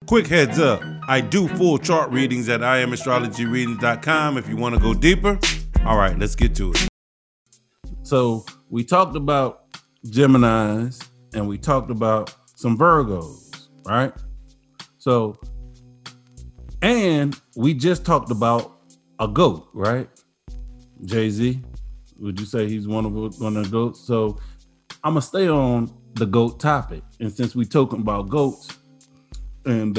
Quick heads up, I do full chart readings at IamAstrologyReadings.com if you want to go deeper. All right, let's get to it. So we talked about Geminis and we talked about some Virgos, right? So, and we just talked about a goat, right? Jay-Z, would you say he's one of the goats? So I'm gonna stay on the goat topic. And since we talking about goats and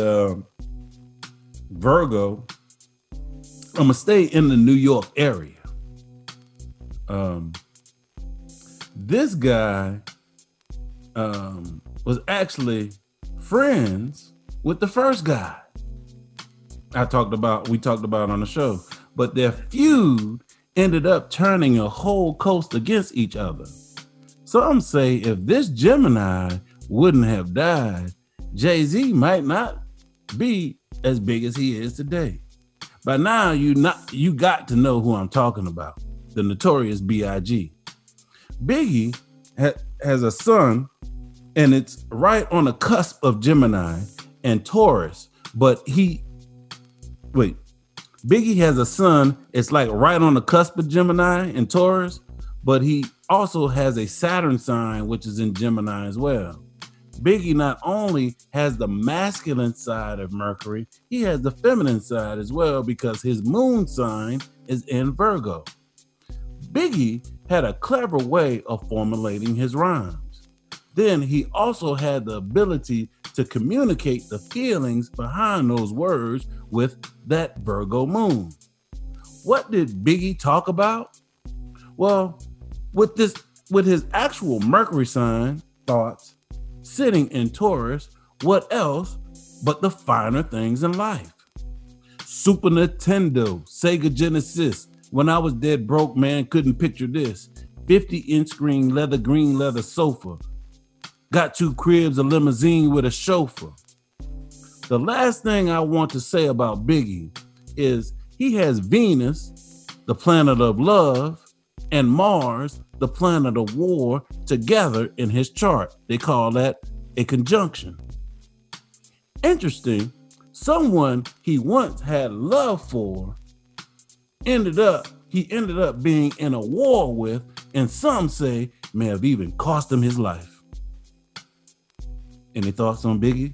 Virgo, I'm gonna stay in the New York area. This guy was actually friends with the first guy we talked about on the show, but their feud ended up turning a whole coast against each other. Some say if this Gemini wouldn't have died, Jay-Z might not be as big as he is today. By now, you got to know who I'm talking about, the Notorious B.I.G. Biggie has a son, and it's right on the cusp of Gemini and Taurus, but Biggie has a son, it's like right on the cusp of Gemini and Taurus, but he also has a Saturn sign, which is in Gemini as well. Biggie not only has the masculine side of Mercury, he has the feminine side as well because his moon sign is in Virgo. Biggie had a clever way of formulating his rhymes. Then he also had the ability to communicate the feelings behind those words with that Virgo moon. What did Biggie talk about? Well, with his actual Mercury sign thoughts sitting in Taurus, what else but the finer things in life? Super Nintendo, Sega Genesis. When I was dead broke, man, couldn't picture this. 50-inch screen, green leather sofa. Got 2 cribs, a limousine with a chauffeur. The last thing I want to say about Biggie is he has Venus, the planet of love, and Mars, the planet of war, together in his chart. They call that a conjunction. Interesting, someone he once had love for ended up being in a war with, and some say may have even cost him his life. Any thoughts on Biggie?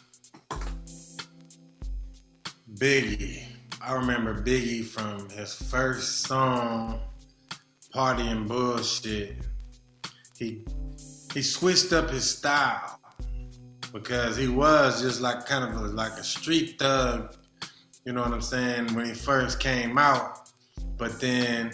Biggie. I remember Biggie from his first song, Party and Bullshit. He switched up his style because he was just like kind of like a street thug, you know what I'm saying, when he first came out. But then,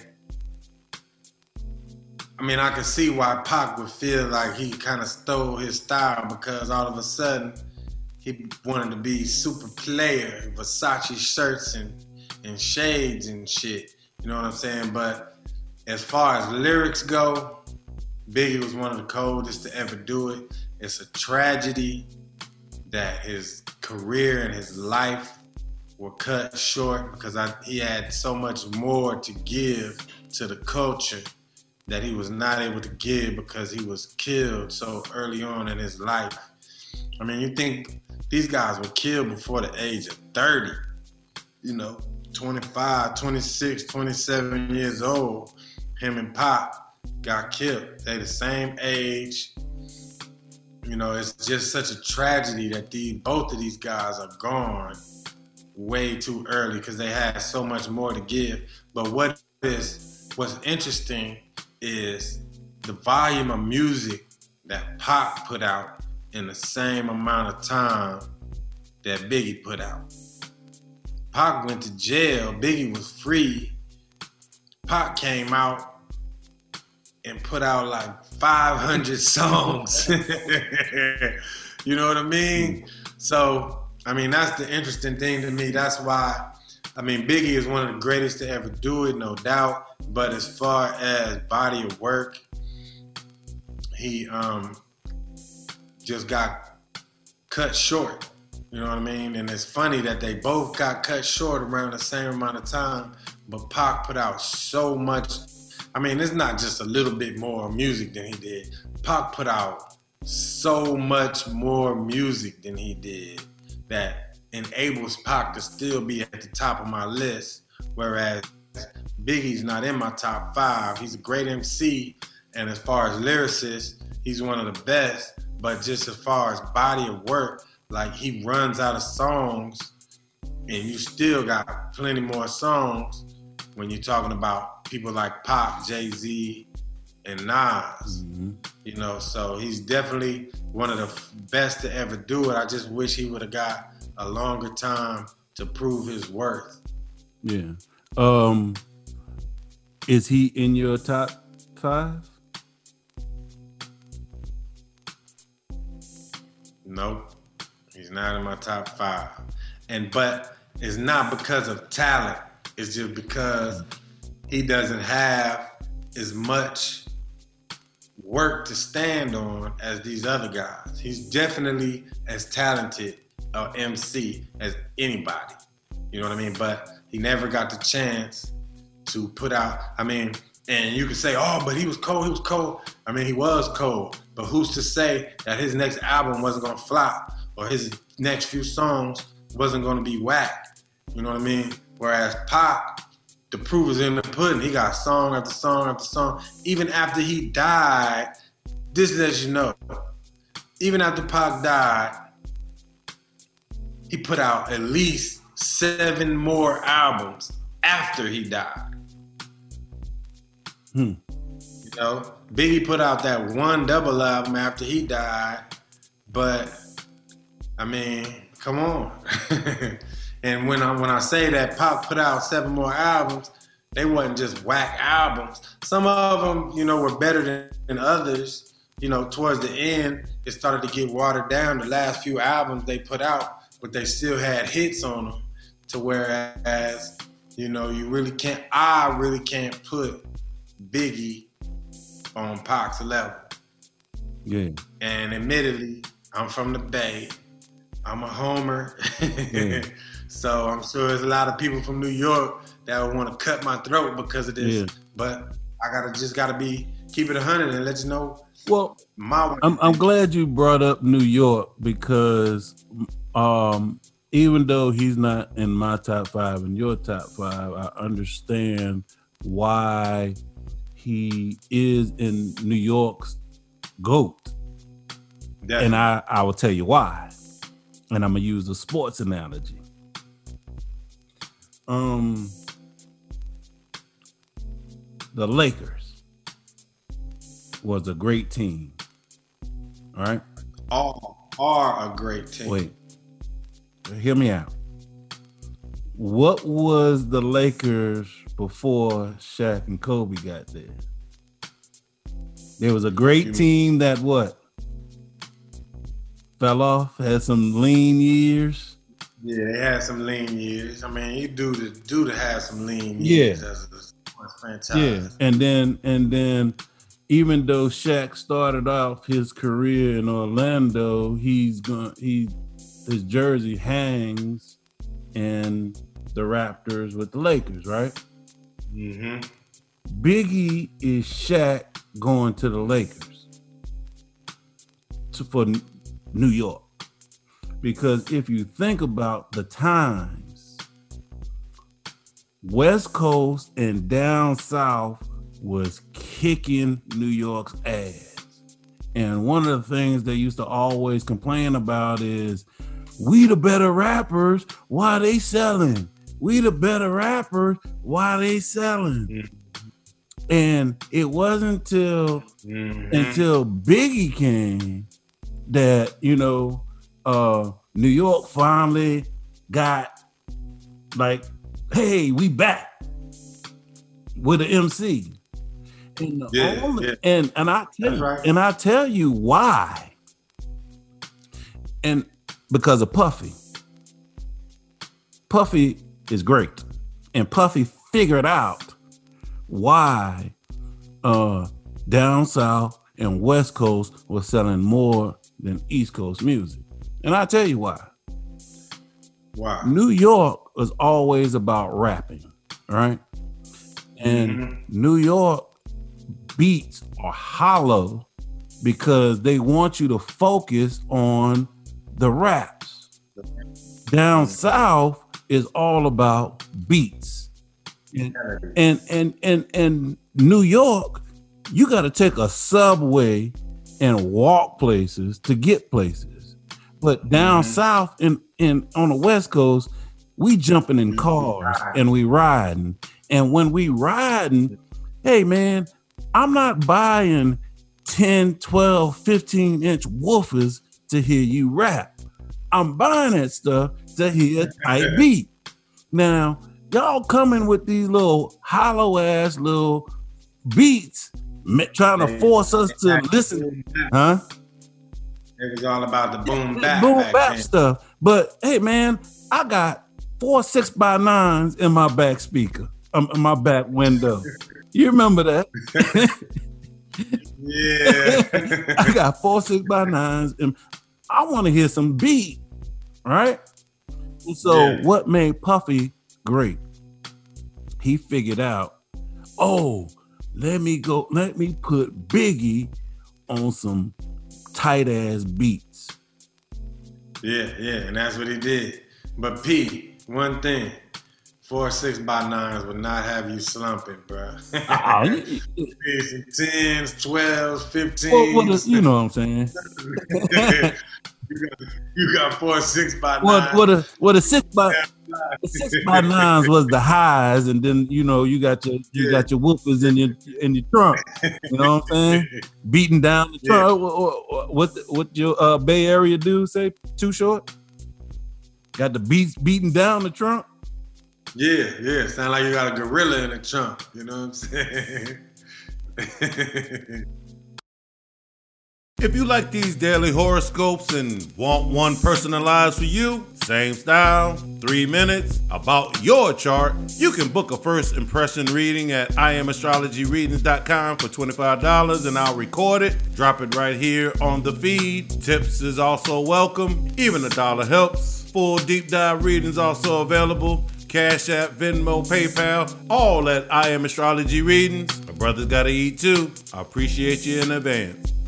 I mean, I could see why Pac would feel like he kind of stole his style because all of a sudden he wanted to be super player, Versace shirts and shades and shit, you know what I'm saying? But as far as lyrics go, Biggie was one of the coldest to ever do it. It's a tragedy that his career and his life were cut short because he had so much more to give to the culture that he was not able to give because he was killed so early on in his life. I mean, you think these guys were killed before the age of 30, 25, 26, 27 years old. Him and Pop got killed. They the same age. It's just such a tragedy that both of these guys are gone way too early because they had so much more to give. But what's interesting is the volume of music that Pop put out in the same amount of time that Biggie put out. Pac went to jail, Biggie was free. Pac came out and put out like 500 songs. You know what I mean? So, I mean, that's the interesting thing to me. That's why, Biggie is one of the greatest to ever do it, no doubt. But as far as body of work, he just got cut short. You know what I mean? And it's funny that they both got cut short around the same amount of time, but Pac put out so much. It's not just a little bit more music than he did. Pac put out so much more music than he did that enables Pac to still be at the top of my list, whereas Biggie's not in my top 5. He's a great MC, and as far as lyricist, he's one of the best, but just as far as body of work, like he runs out of songs, and you still got plenty more songs when you're talking about people like Pac, Jay-Z, and Nas. Mm-hmm. You know, so he's definitely one of the best to ever do it. I just wish he would have got a longer time to prove his worth. Yeah. Is he in your top 5? Nope. He's not in my top 5. But it's not because of talent. It's just because he doesn't have as much work to stand on as these other guys. He's definitely as talented an MC as anybody. You know what I mean? But he never got the chance to put out, and you could say, oh, but he was cold. I mean, he was cold. But who's to say that his next album wasn't going to flop or his next few songs wasn't going to be whack? You know what I mean? Whereas Pac, the proof is in the pudding. He got song after song after song. Even after he died, this lets you know, even after Pac died, he put out at least 7 more albums after he died. You know, Biggie put out that one double album after he died, but I mean, come on. And when I say that Pac put out 7 more albums, they wasn't just whack albums. Some of them, you know, were better than others. You know, towards the end, it started to get watered down. The last few albums they put out, but they still had hits on them. To whereas, you know, I really can't put Biggie on Pac's level. Yeah. And admittedly, I'm from the Bay. I'm a homer. Yeah. So I'm sure there's a lot of people from New York that would want to cut my throat because of this. Yeah. But I gotta keep it 100 and let you know. Well, I'm glad you brought up New York because even though he's not in my top 5 and your top 5, I understand why he is in New York's GOAT. Definitely. And I will tell you why. And I'm gonna use a sports analogy. The Lakers was a great team. All right? All are a great team. Wait. Hear me out. What was the Lakers before Shaq and Kobe got there? There was a great team that what? Fell off, had some lean years. Yeah, they had some lean years. I mean, you do to have some lean years as a sports franchise. Yeah, and then even though Shaq started off his career in Orlando, his jersey hangs in the Raptors with the Lakers, right? Mm-hmm. Biggie is Shaq going to the Lakers for New York. Because if you think about the times, West Coast and down south was kicking New York's ass. And one of the things they used to always complain about is, we the better rappers, why they selling? We the better rappers, why they selling? Mm-hmm. And it wasn't until Biggie came that, you know, New York finally got like, hey, we back with an MC. And I tell you why. And because of Puffy. Puffy is great. And Puffy figured out why down south and West Coast was selling more than East Coast music. And I'll tell you why. Wow. New York was always about rapping, right? And New York beats are hollow because they want you to focus on the raps. Down south is all about beats. And New York, you got to take a subway and walk places to get places. But down south and on the West Coast, we jumping in cars and we riding. And when we riding, hey man, I'm not buying 10, 12, 15-inch woofers to hear you rap. I'm buying that stuff to hear a tight beat. Now, y'all coming with these little hollow ass little beats, trying to force us to listen, huh? It was all about the boom bap stuff. But hey, man, I got 4 6x9s in my back speaker, in my back window. You remember that? Yeah. I got 4 6x9s, and I want to hear some beat, right? And so, what made Puffy great? He figured out, let me put Biggie on some tight ass beats. Yeah, and that's what he did. But P, one thing, 4 6x9s would not have you slumping, bro. 10s, 12s, 15s. Well, you know what I'm saying. You got 4 6x9s. What a 6x9s was the highs, and then you got your woofers in your trunk. You know what I'm saying? Beating down the trunk. What your Bay Area dude say? Too Short? Got the beats beating down the trunk. Yeah. Sound like you got a gorilla in the trunk. You know what I'm saying? If you like these daily horoscopes and want one personalized for you, same style, 3 minutes, about your chart, you can book a first impression reading at IamAstrologyReadings.com for $25 and I'll record it, drop it right here on the feed. Tips is also welcome, even $1 helps. Full deep dive readings also available. Cash App, Venmo, PayPal, all at I Am Astrology Readings. My brother's gotta eat too. I appreciate you in advance.